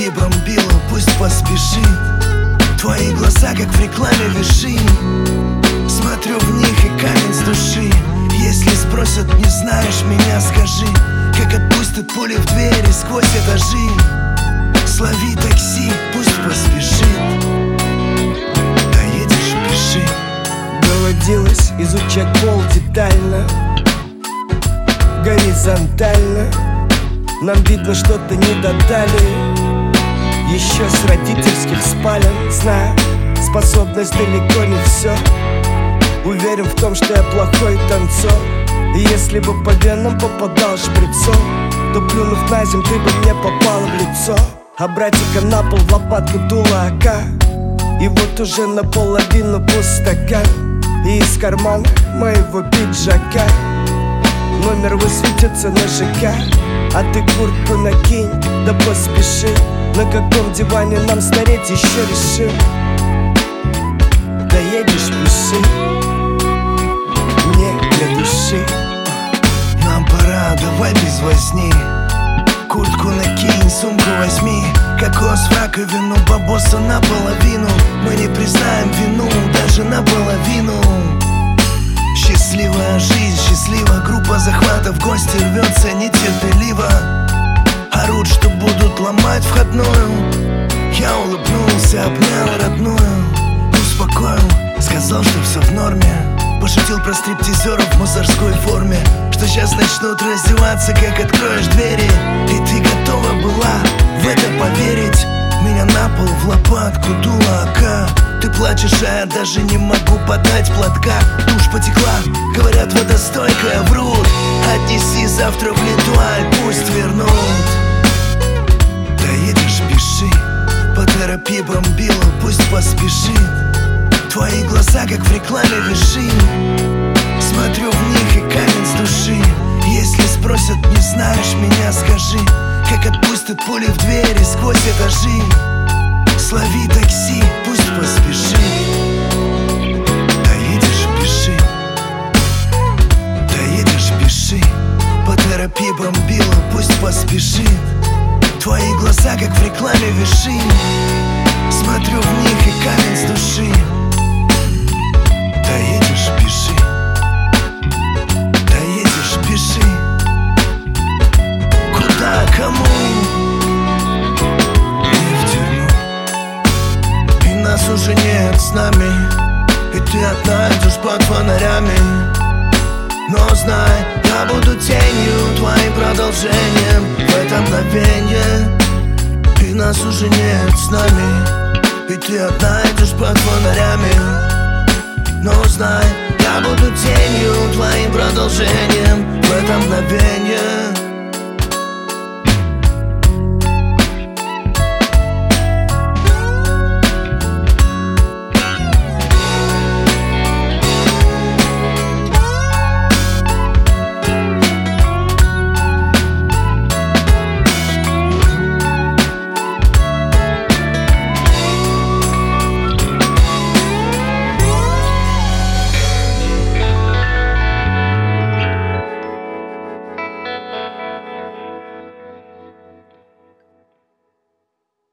торопи бомбила, пусть поспешит. Твои глаза, как в рекламе виши. Смотрю в них и камень с души. Если спросят, не знаешь меня, скажи, как отпустят пули в двери сквозь этажи. Слови такси, пусть поспешит. Доедешь, пиши. Доводилось изучать пол детально, горизонтально. Нам видно, что-то не додали еще с родительских спален. Знаю, способность далеко не все. Уверен в том, что я плохой танцор. И если бы по венам попадал шприцом, то плюнув на землю, ты бы мне попал в лицо. А братика на пол в лопатку дула АК. И вот уже наполовину пустока. И из кармана моего пиджака номер высветится на ЖК. А ты куртку накинь, да поспеши. На каком диване нам стареть еще решим. Доедешь, пиши. Не для души. Нам пора, давай без возни. Куртку накинь, сумку возьми. Кокос в раковину, бабоса наполовину. Мы не признаем вину, даже наполовину. Счастливая жизнь, счастлива. Группа захвата в гости рвется нетерпеливо. Орут, что будут ломать входную. Я улыбнулся, обнял родную. Успокоил, сказал, что все в норме. Пошутил про стриптизеров в мусорской форме, что сейчас начнут раздеваться, как откроешь двери. И ты готова была в это поверить. Меня на пол в лопатку дула АК. Ты плачешь, а я даже не могу подать платка. Тушь потекла, говорят, водостойкая, врут. Отнеси завтра в Литуаль, пусть вернут. Доедешь, пиши. Поторопи бомбила, пусть поспешит. Твои глаза, как в рекламе виши. Смотрю в них и камень с души. Если спросят, не знаешь меня, скажи, как отпустят пули в двери сквозь этажи. Слови такси, пусть поспешит. Доедешь, пиши. Доедешь, пиши. Поторопи бомбила, пусть поспешит. Твои глаза, как в рекламе виши. Смотрю в них и камень с души. Доедешь, пиши. Доедешь, пиши. Куда, кому? Не в тюрьму. И нас уже нет с нами. И ты одна идешь под фонарями. Но знай, я буду тенью, твоим продолжением в это мгновенье. И нас уже нет с нами. И ты одна идешь под фонарями. Но знай, я буду тенью, твоим продолжением в это мгновенье.